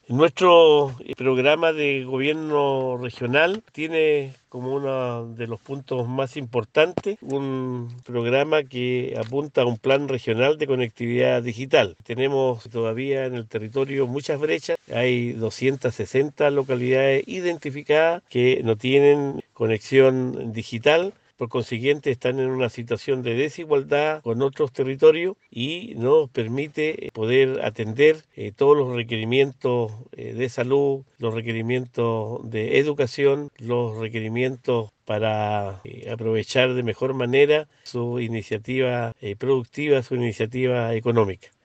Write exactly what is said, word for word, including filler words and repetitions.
Nuestro programa de gobierno regional tiene como uno de los puntos más importantes un programa que apunta a un plan regional de conectividad digital. Tenemos todavía en el territorio muchas brechas, hay doscientas sesenta localidades identificadas que no tienen conexión digital. Por consiguiente, están en una situación de desigualdad con otros territorios y no permite poder atender eh, todos los requerimientos eh, de salud, los requerimientos de educación, los requerimientos para eh, aprovechar de mejor manera su iniciativa eh, productiva, su iniciativa económica.